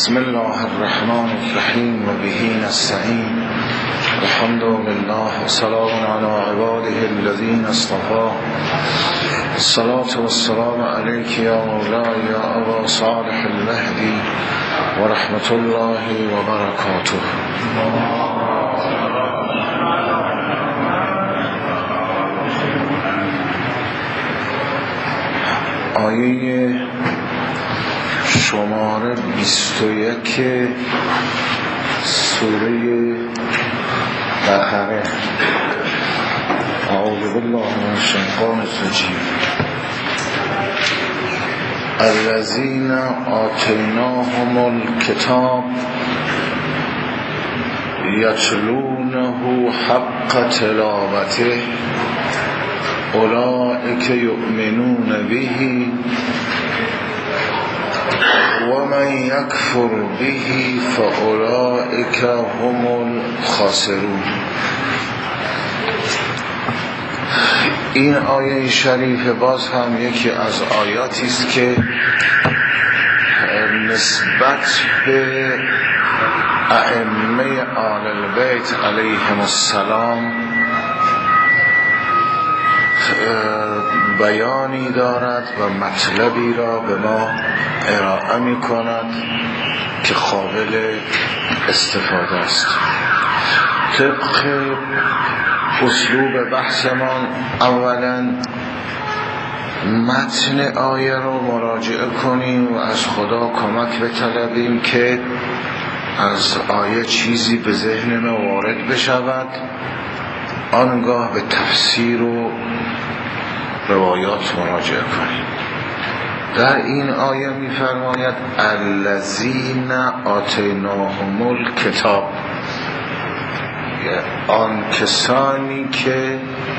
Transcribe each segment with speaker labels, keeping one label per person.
Speaker 1: بسم الله الرحمن الرحیم و به نستعین. الحمد لله و سلام علی عباده الذین اصطفى. الصلاة والسلام علیک یا مولاي یا ابا صالح المهدی و رحمت الله و برکاته. آیه شماره 21 سوره بقره. اعوذ بالله من الشیطان الرجیم. الذین آتیناهم الکتاب یتلونه حق تلاوته اولئک یؤمنون به ومن یکفر به فاولئک هم الخاسرون. این آیه شریف باز هم یکی از آیاتی است که نسبت به ائمه آل البیت علیهم السلام بیانی دارد و مطلبی را به ما ارائه می کند که قابل استفاده است. طبق اسلوب بحثمان اولا متن آیه را مراجعه کنیم و از خدا کمک بطلبیم که از آیه چیزی به ذهن ما وارد بشود، آنگاه به تفسیر و روایات مراجعه کنیم. در این آیه می‌فرماید الذین آتیناهم الکتاب، آن کسانی که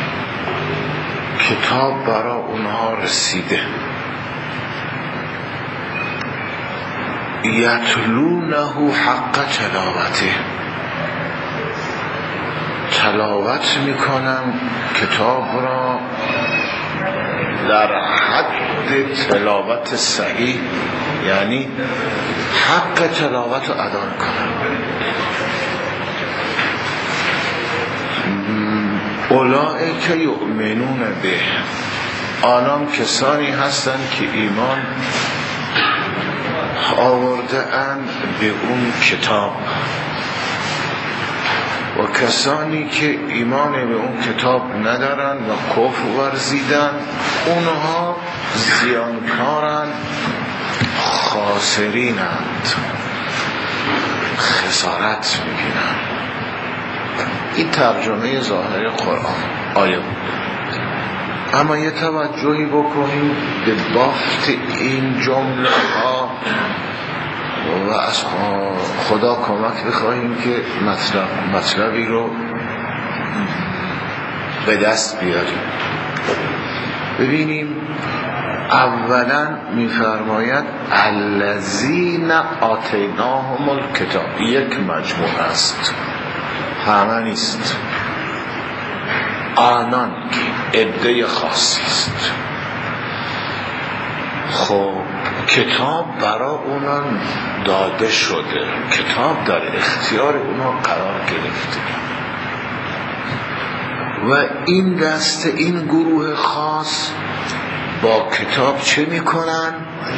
Speaker 1: کتاب برای اونها رسیده، یتلونه حق تلاوته، تلاوت میکنن کتاب را در حد تلاوت صحیح، یعنی حق تلاوت رو ادا کنن. اولئک یؤمنون به، آنان کسانی هستند که ایمان آورده اند به اون کتاب، و کسانی که ایمان به اون کتاب ندارن و کفر ورزیدن اونها زیانکارن، خاسرینند، خسارت میگیرن. این ترجمه ظاهر قرآن آیه بود. اما یه توجهی بکنیم به بافت این جمله ها و از خدا کمک بخواهیم که مطلبی رو به دست بیاریم. ببینیم اولا میفرماید الذین آتیناهم الکتاب، یک مجموعه است، همه نیست، آنان که عده خاصی است. خب کتاب برای اونان داده شده، کتاب در اختیار اونا قرار گرفته و این دسته، این گروه خاص با کتاب چه میکنن؟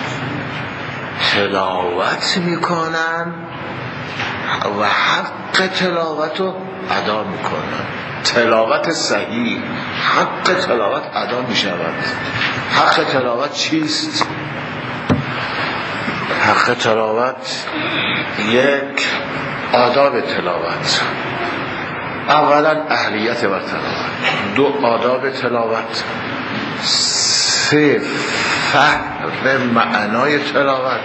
Speaker 1: تلاوت میکنن و حق تلاوت رو ادا میکنن. تلاوت صحیح، حق تلاوت ادا میشود. حق تلاوت چیست؟ حق تلاوت یک آداب تلاوت، اولا اهلیت بر تلاوت، دو آداب تلاوت، سه فهم معنای تلاوت،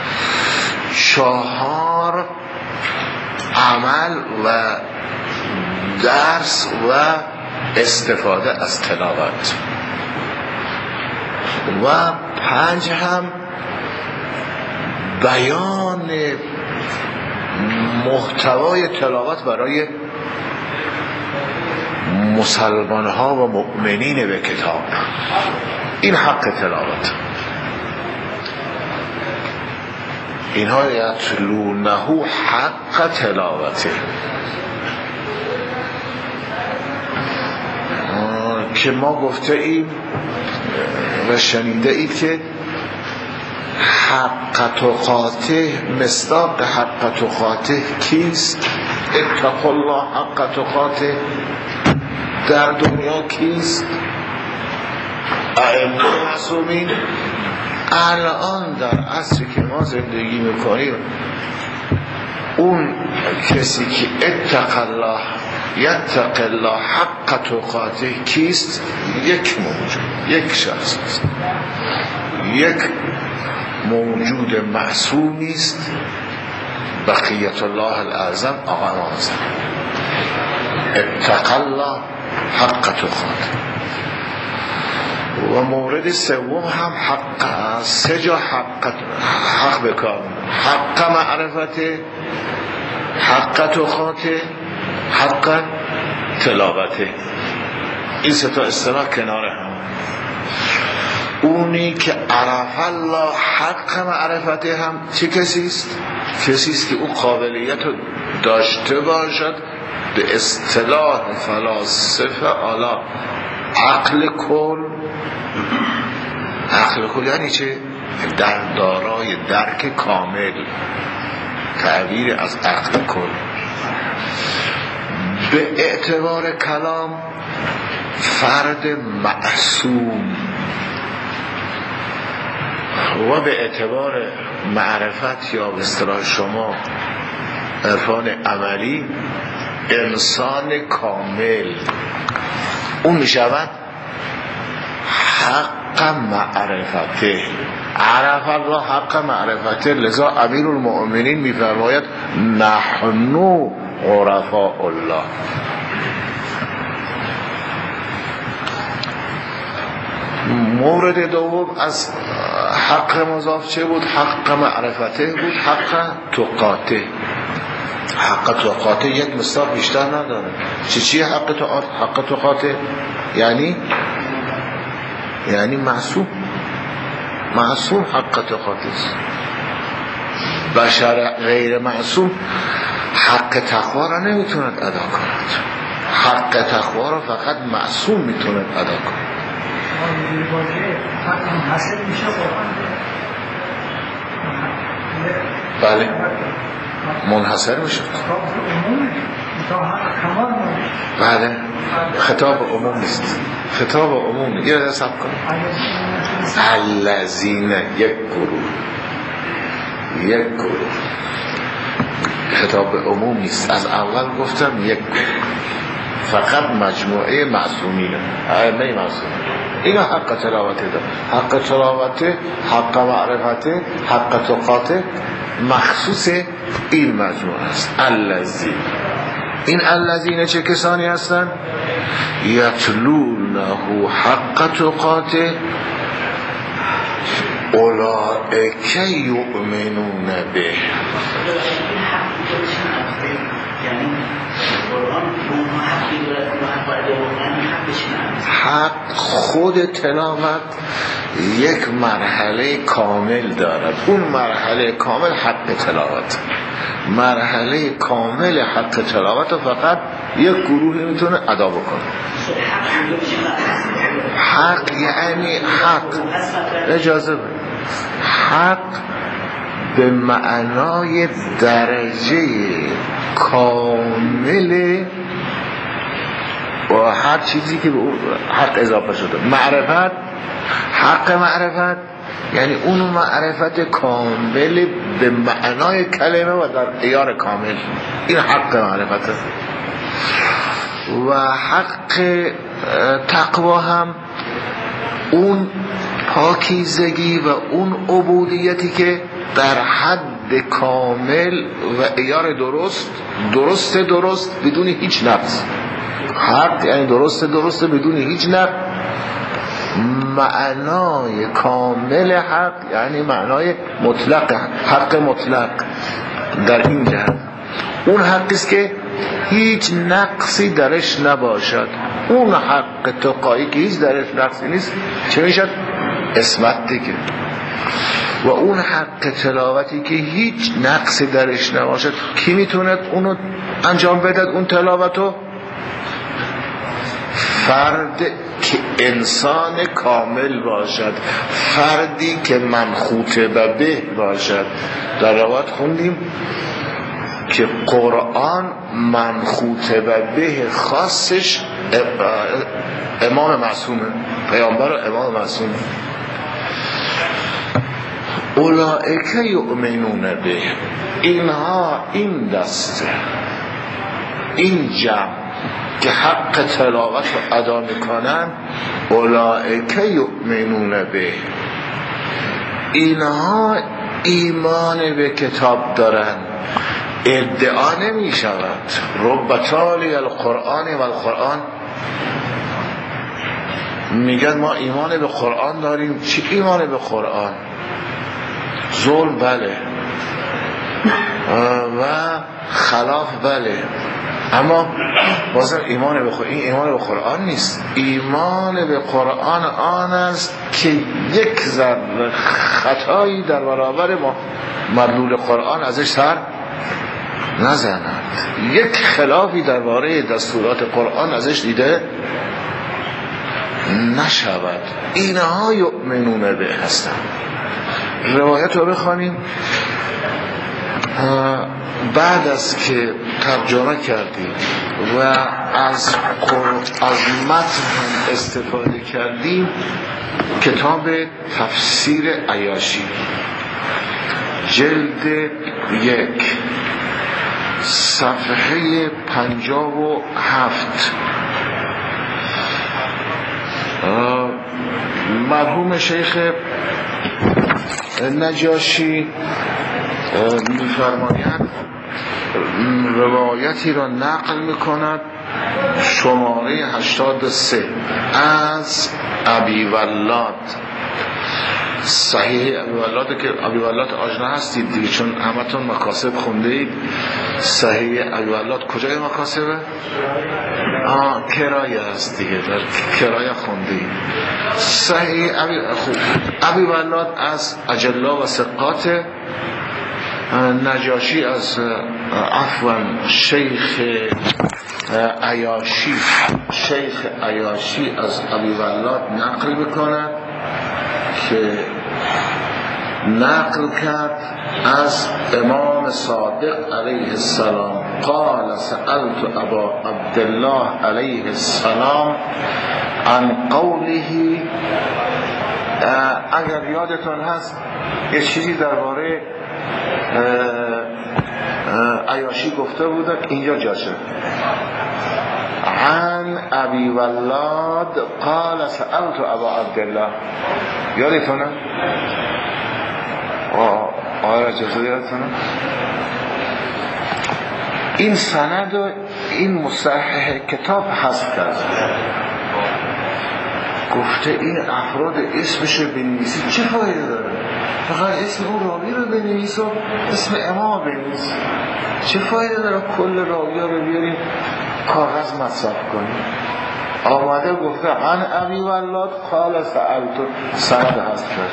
Speaker 1: چهار عمل و درس و استفاده از تلاوت، و پنج هم بیان محتوای تلاوت برای مسلمان ها و مؤمنین به کتاب. این حق تلاوت. اینها یتلونه حق تلاوته، که ما گفته ایم و شنیده اید که حق تقاته، مصداق حق تقاته کیست؟ اتقوا الله حق تقاته در دنیا کیست؟ ائمه معصومین. الان در عصری که ما زندگی میکنیم اون کسی که اتق الله یتق الله حق تقاته کیست؟ یک موجود، یک شخص است، یک موجود معصومی است، بقیت الله الاعظم آقا امام زمان. اتق الله حق تقاته. و مورد سوم هم حق است، سه جا حق بکار، حق معرفته، حق تقاته، حق تلاوته. این سه تا اصطلاح کنار هم. اونی که عرف الله حق معرفته هم چه کسیست؟ کسیست که او قابلیت رو داشته باشد به اصطلاح فلاسفه اعلی عقل کل. عقل کل یعنی چه؟ در دارای درک کامل، تعبیر از عقل کل. به اعتبار کلام فرد معصوم و به اعتبار معرفت یا به اصطلاح شما عرفان عملی انسان کامل. اون می شود حق معرفته، عرف الله حق معرفته. لذا امیر المؤمنین می فرماید نحن عرفاء الله. مورد دوم از حق مضاف چه بود؟ حق معرفته بود، حق تقاته. حق تقاته یک مصداق بیشتر نداره. چیه حق تقاته؟ یعنی معصوم حق تقاته است. بشر غیر معصوم حق تقوا را نمیتوند ادا کند. حق تقوا را فقط معصوم میتوند ادا کند. بله منحصر میشه. بله خطاب عموم نیست، خطاب عموم نیست. یه حساب کنید الذین، یک گروه خطاب عموم نیست. از اول گفتم یک گروه، فقط مجموعه معصومینه، ائمه معصومین. اینا حق تلاوته داره. حق تلاوته، حق معرفته، حق تقاته مخصوص این مجموعه است. الذین، این الذین چه کسانی هستند؟ یتلونه حق تقاته اولئک یؤمنون به. حق خود تلاوت یک مرحله کامل دارد. اون مرحله کامل حق تلاوت. مرحله کامل حق تلاوت فقط یک گروه میتونه ادا بکنه. حق یعنی حق، اجازه بده، حق به معنای درجه کامل و هر چیزی که به حق اضافه شده. معرفت، حق معرفت یعنی اون معرفت کامل به معنای کلمه و در عیار کامل. این حق معرفت است. و حق تقوا هم اون پاکیزگی و اون عبودیتی که در حد کامل و عیار درست بدون هیچ نقص. حق یعنی درست بدون هیچ نقص. معنای کامل حق یعنی معنای مطلق، حق مطلق در این جهت اون حقی است که هیچ نقصی درش نباشد. اون حق تقایی که هیچ درش نقصی نیست چه میشد؟ اسمت دیگه. و اون حق تلاوتی که هیچ نقصی درش نباشد، کی میتونه اونو انجام بده؟ اون تلاوتو فرد که انسان کامل باشد، فردی که منخوط به باشد. در روایت خوندیم که قرآن منخوط به خاصش امام معصومه، پیامبر و امام معصومه. اولئک یؤمنون به، اینها، این دسته، این جمع که حق تلاوت رو ادا میکنن، اولئک یؤمنون به، اینها ایمان به کتاب دارن. ادعا نمی شود رب تالی القرآن و القرآن، میگن ما ایمان به قرآن داریم. چی ایمان به قرآن؟ ظلم بله و خلاف بله، اما بازم ایمان به قرآن، این ایمان به قرآن نیست. ایمان به قرآن آن است که یک ذره خطایی در برابر مدلول قرآن ازش سر نزند، یک خلافی درباره دستورات قرآن ازش دیده نشود. اینها یؤمنون به هستند. روایت رو بخوانیم. بعد از که ترجمه کردیم و از متن هم استفاده کردیم، کتاب تفسیر عیاشی جلد 1 صفحه 57، مرحوم شیخ نجاشی می‌فرمایند روایتی را نقل می‌کند، شماره 83 از ابی ولاد، صحیح ابی ولاد که ابی ولاد آشنا هستید دیگه، چون همتون مکاسب خونده اید. صحیح ابی ولاد کجای مکاسبه؟ کرایه هست دیگه، در کرایه خونده اید. صحیح ابی ولاد از اجلا و ثقات، نجاشی از شیخ عیاشی از ابی ولاد نقل میکند که نقل کرد از امام صادق علیه السلام قال سألت ابا عبدالله علیه السلام عن قوله. اگر یادتون هست یه چیزی درباره عیاشی گفته بودن، اینجا جاشه. عن ابی ولاد قال سألت ابا عبدالله، یادتونه؟ آره جزو یادتونه؟ این سند و این مصحح کتاب حذف کرد، گفته این افراد اسمش رو بنویسی چه فایده داره؟ فقط اسم اون راوی رو بنویس و اسم امام بنویس، چه فایده داره کل راوی رو بیاریم کاغذ مصرف کنیم؟ آمده گفته عن ابی ولاد قال سألت، سند هست کرد.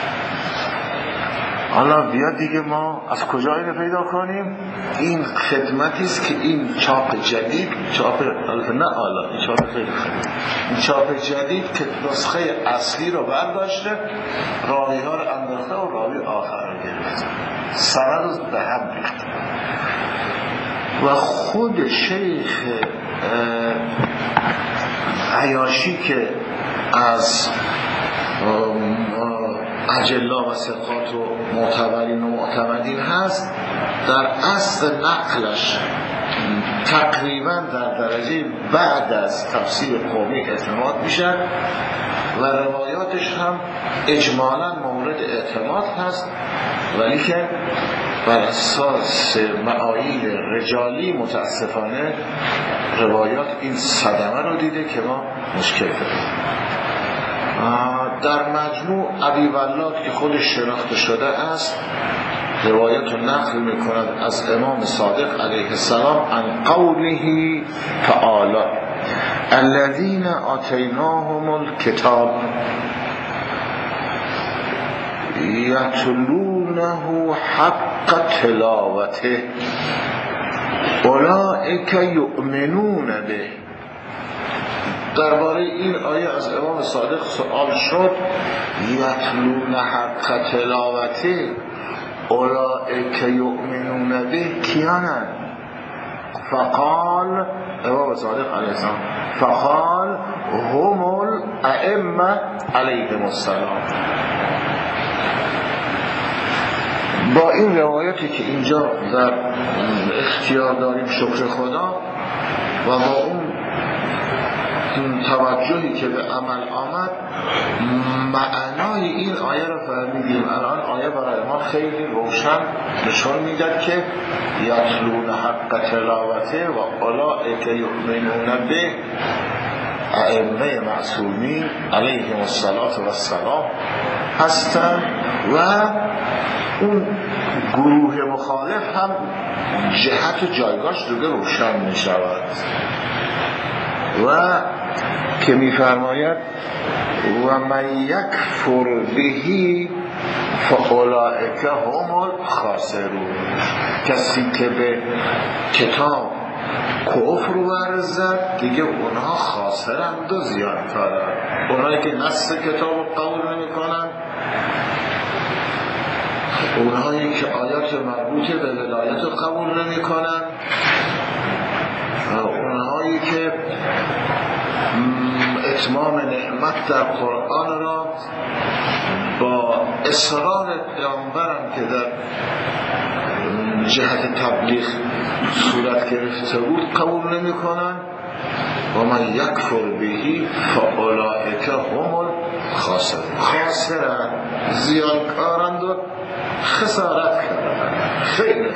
Speaker 1: حالا بیا دیگه ما از کجا اینو پیدا کنیم؟ این خدمتی است که این چاپ جدید، چاپ نه حالا چاپ خیلی این چاپ جدید که نسخه اصلی رو برداشته، راوی ها رو انداخته و راوی آخر رو گرفته، سند رو به هم ریخته. و خود شیخ عیاشی که از اجلا و ثقات و معتبرین و معتمدین هست، در اصل نقلش تقریبا در درجه بعد از تفسیر قومی اعتماد میشه و روایاتش هم اجمالا مورد اعتماد هست، ولی که بر اساس معاییر رجالی متاسفانه روایات این صدمه رو دیده که ما مشکل داریم. در مجموع ابی ولاد که خودش شناخته شده است، روایت رو نقل میکند از امام صادق علیه السلام عن قوله تعالی الذین آتیناهم الکتاب یتلونه حق تلاوته اولئک یؤمنون به. درباره این آیه از امام صادق سوال شد، یتلون حق تلاوته اولئک یؤمنون به کیانن؟ فقال امام صادق علیه السلام فقال هم الائمه علیهم السلام. با این روایتی که اینجا در اختیار داریم شکر خدا و با اون توجهی که به عمل آمد معنای این آیه رو فهمیدیم. الان آیه برای ما خیلی روشن نشون میداد که یتلون حق تلاوته و اولئک یؤمنون به ائمه معصومین علیهم السلام هستند و اون گروه مخالف هم جهت جایگاهش دیگه روشن می شود و که می فرماید و من یکفر بهی فاولئک هم الخاسرون. کسی که به کتاب کفر ورزد دیگه اونها خاسرند و زیانکارند. اونهایی که نص کتاب رو قبول نمی کنند، اونهایی که آیات مربوط به ولایت رو قبول نمی کنند، اونهایی که اتمام نعمت در قرآن را با اصرار پیامبرم که در جهت تبلیغ صورت گرفته بود قبول نمی کنند. و من یکفر بهی فاولئک هم الخاسرون. خاسرند، زیانکارند و خسارت کردند. خیلی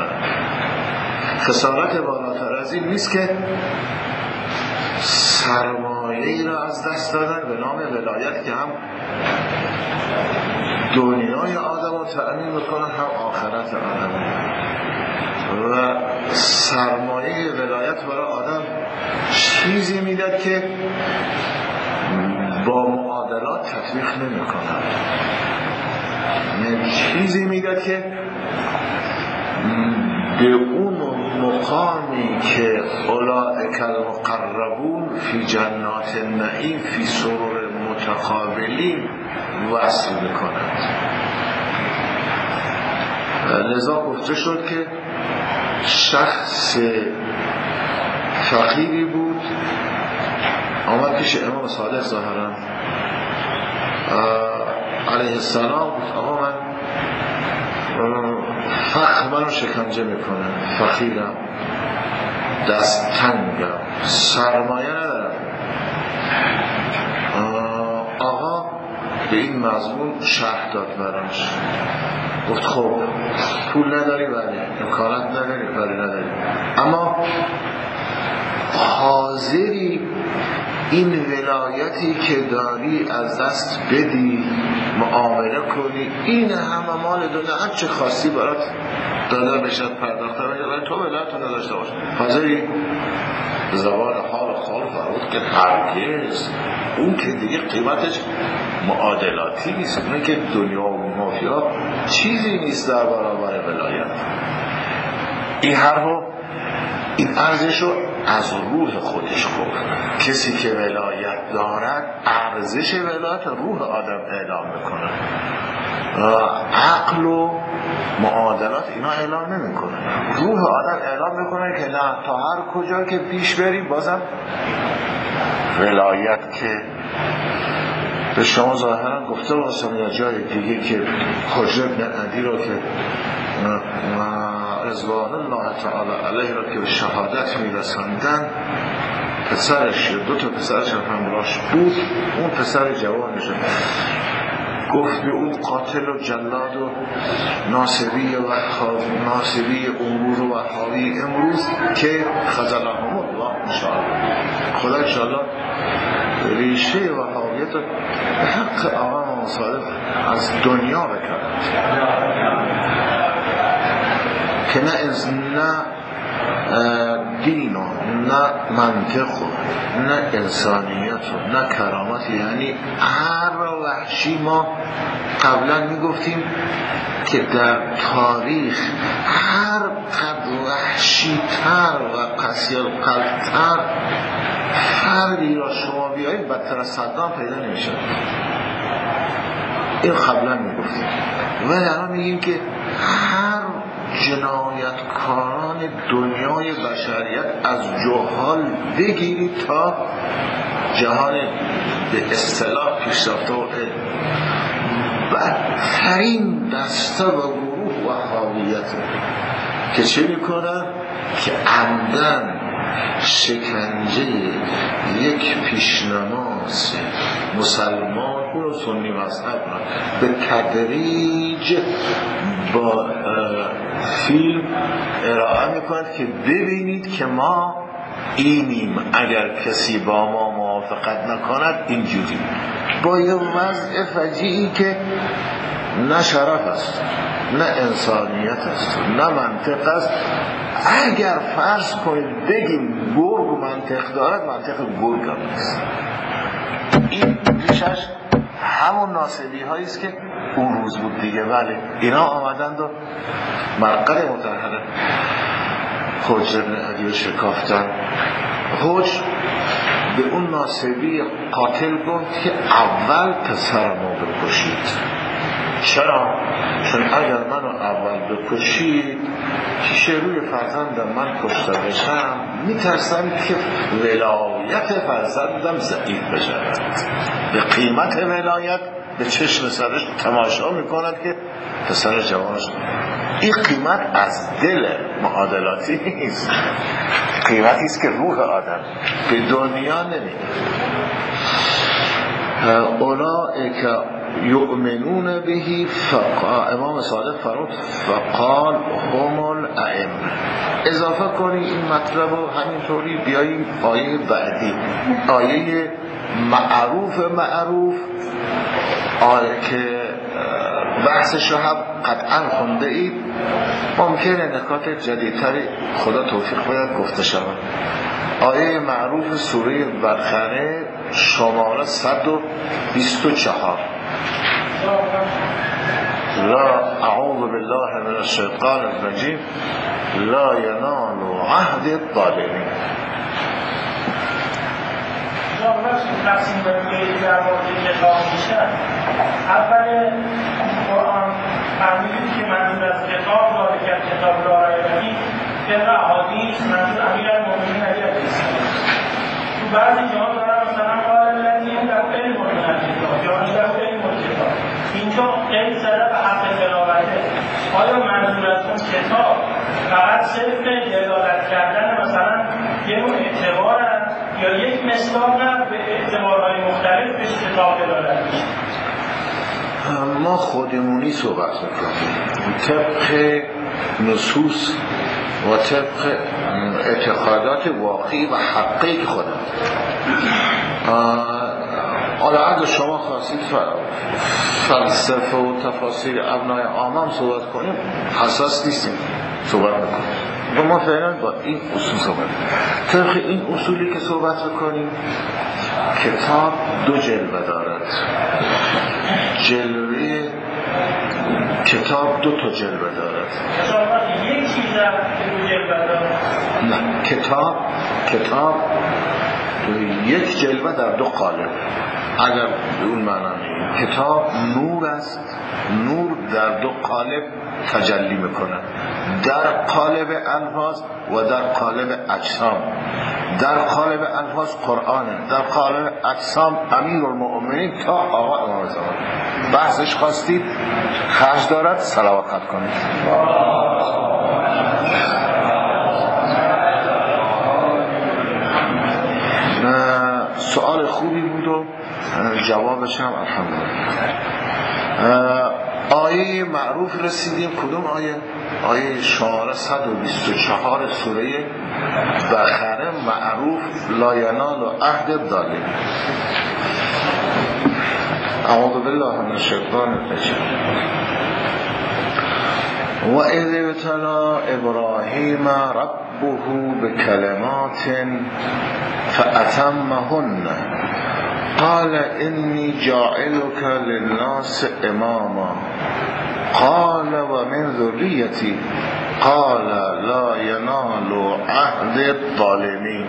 Speaker 1: خسارت بالاتر از این نیست که سرمایه‌ای را از دست دادن به نام ولایت که هم دنیای آدم رو تأمین میکنن هم آخرت آدم. و سرمایه ولایت برای آدم چیزی میداد که با معادلات تطبیق نمی کنن. یعنی چیزی میداد که به اون مقامی که اولئک المقربون فی جنات النعیم فی سرور متقابلین وصل میکنند. لذا گفته شد که شخص فقیری بود آمد پیش امام صادق ظاهرا علیه السلام گفت آقا من فقر منو شکنجه میکنه، فقیرم، دست تنگم، سرمایه ندارم. آقا به این مضمون شرح داد براش. گفت خب پول نداری ولی امکانات نداری ولی نداری، اما حاضری این ولایتی که داری از دست بدی، معامله کنی، این همه مال دنیا هر چه خواستی برات داده بشد پرداخته بشد ولی تو ولایت رو نداشته باش. حاضری؟ زبان حال خال فرمود که هرگز. اون که دیگه قیمتش معادلاتی نیست، اونه که دنیا و مافیا چیزی نیست در برابر ولایت. این این ارزش رو از روح خودش گفت. کسی که ولایت دارد ارزش ولایت روح آدم اعلام میکنه، عقل و معادلات اینا اعلام نمیکنه، روح آدم اعلام میکنه که نه، تا هر کجا که پیش بری بازم ولایت که به شما ظاهرا گفته باشم یا جای دیگه که حجر بن عدی رو که رضوان الله تعالی علیه را که به شهادت میرساندن، پسرش، دو تا پسرش همراهش بود، اون پسر جوانش گفت به اون قاتل و جلاد و ناصبی امور و وهابی امروز که خذلهم الله انشاءالله، خدا انشاءالله ریشه وهابیت به حق آقا مصادق از دنیا بکرد که نه دین و نه منطق و نه انسانیت و نه کرامت. یعنی هر وحشی ما قبلا میگفتیم که در تاریخ هر قد وحشی تر و قسی القلب تر فردی را شما بیایید بدتر از صدام پیدا نمیشه. این قبلا میگفتیم و الان میگیم که هر جنایتکاران دنیای بشریت از جهال بگیرید تا جهان به اصطلاح پیشرفته و علم، بدترین دسته و گروه و حاویت که چه میکنن که عمدن شکنجه یک پیشنماز مسلمان و سنی مذهب به تدریج با فیلم ارائه میکنند که ببینید که ما اینیم، اگر کسی با ما موافقت نکند اینجوری، با یه وضع فجیعی که نه شرف است نه انسانیت است نه منطق است. اگر فرض کنید بگیم گرگ منطق دارد، منطق گرگ هم است. این ریشش همون ناصبی هایی است که اون روز بود دیگه. بله اینا آمدند و مرقد مطهره حجر ابن عدی رو شکافتن. حجر به اون ناصبی قاتل گفت که اول پسر ما بکشید. چرا؟ چون اگر منو اول بکشید پیش روی فرزندم من کشته بشم میترسم که ولایت فرزندم ضعیف بشه. به قیمت ولایت به چشم سرش تماشا میکند که پسر جوانش. این قیمت از دل معادلاتی نیست، قیمتی است که روح آدم به دنیا نمیده. اولئک یؤمنون بهی. امام صادق فرمود فقال هم الائمه. اضافه کنی این مطلب رو همینطوری بیاییم آیه بعدی، آیه معروف آیه که بحثش رو هم قطعا خونده اید. ممکنه نکات جدیدتری خدا توفیق باید گفته شود. آیه معروف سوره بقره شماره 124. لا اعوذ بالله من الشیطان الرجیم لا ینال عهد الظالمین.
Speaker 2: تقسیم بندی در مورد کتاب میشه. اول قرآن فهمیدیم که منظور از کتاب داره که کتاب داره یعنی طبق احادیث منظور امیرالمومنین علی علیه السلام. تو بعضی جاها دارن مثلا قال الذین لا علم من الکتاب یا عنده علم الکتاب، اینجا قید زده به حق تلاوته. آیا منظور از اون کتاب فقط صرف دلالت کردن مثلا یه نوع اعتبار است یا یک مصداق به اعتبارهای مختلف به کتاب دلالت میشه؟
Speaker 1: ما خودمونی صحبت میکنیم طبق نصوص و طبق اعتقادات واقعی و حقیقی که خودم. حالا اگه شما خواستید فلسفه و تفاسیر ابنای عامم صحبت کنیم حساس نیستیم، صحبت میکنیم و ما فعلا با این اصول صحبت کنیم. طبق این اصولی که صحبت کنیم کتاب دو جلوه دارد. جلوه کتاب دو تا جلوه دارد.
Speaker 2: یک چیز که دو جلوه دارد؟
Speaker 1: نه، کتاب یک جلوه در دو قالب. اگر اون معنا میگیم کتاب نور است، نور در دو قالب تجلی میکنه، در قالب الفاظ و در قالب اجسام. در قالب الفاظ قرآنه، در قالب اجسام امیرالمؤمنین تا آقا امام زمان. بحثش خواستید خرج دارد صلوات کنید. سوال خوبی بود و جوابش هم الحمدلله. آیه معروف رسیدیم. کدوم آیه؟ آیه شماره 124 سوره بقره معروف لا ینال عهد الظالمین. اعوذ بالله من الشیطان الرجیم. و اذ ابتلی ابراهیم ربه ربه بكلمات فأتمهن قال إني جاعلك للناس إماما قال ومن ذريتي قال لا ينال عهد الظالمين.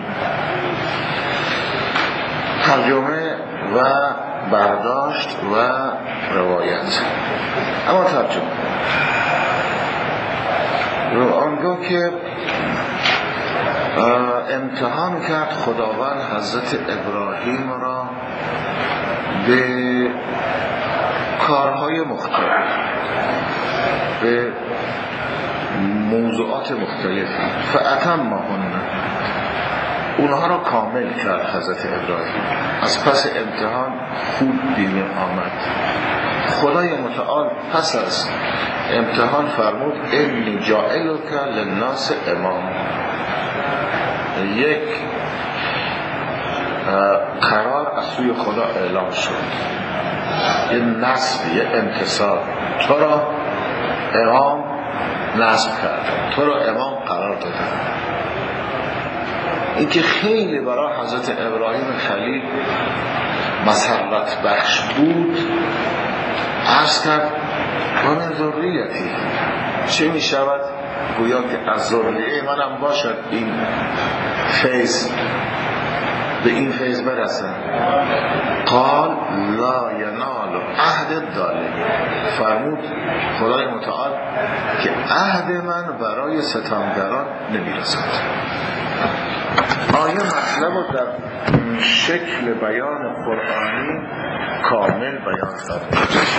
Speaker 1: ترجمه و برداشت و روایت. اما ترجمه رو آنگاه که امتحان کرد خداوند حضرت ابراهیم را به کارهای مختلف، به موضوعات مختلف، فأتمهن، اونها را کامل کرد حضرت ابراهیم. از پس امتحان خوب بیمه آمد. خدای متعال پس از امتحان فرمود انی جاعلک للناس امام. یک قرار از سوی خدا اعلام شد، یه نصب، یه انتصاب، تو را امام نصب کرد، تو را امام قرار داده. این که خیلی برای حضرت ابراهیم خلیل مسرت بخش بود. عرض کرد و من ذریتی، چه می شود گویا که از ذریه منم باشد این فیض، به این فیض برسن. قال لا ینال عهد الظالمین، فرمود خدای متعال که عهد من برای ستمگران نمیرسد. آیه مطلب رو در شکل بیان قرآنی کامل بیان کرد.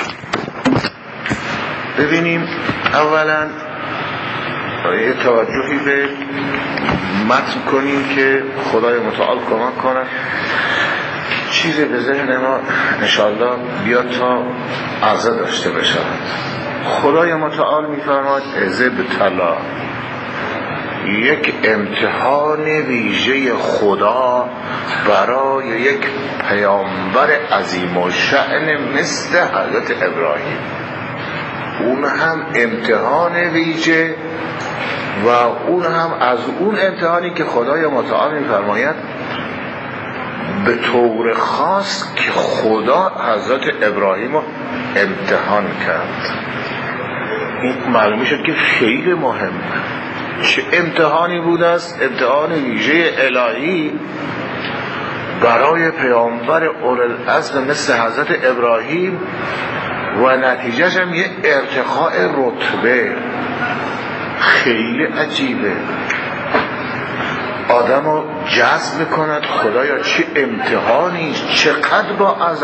Speaker 1: ببینیم اولا یه توجهی به متن کنیم که خدای متعال کمک کنه چیزی به ذهن ما انشاءالله بیاد تا عرضه داشته بشه. خدای متعال میفرماید ازه به طلا، یک امتحان ویژه خدا برای یک پیامبر عظیم و شأن مثل حضرت ابراهیم. اون هم امتحان ویژه و اون هم از اون امتحانی که خدای متعال می‌فرماید به طور خاص که خدا حضرت ابراهیم رو امتحان کرد. این معلوم شد که خیلی مهمه. چه امتحانی بود است؟ امتحان ویژه الهی برای پیامبر اولوالعزم مثل حضرت ابراهیم و نتیجهش هم یه ارتقاء رتبه. خیلی عجیبه، آدم رو جذب کند خدایا چه امتحانی، چقدر با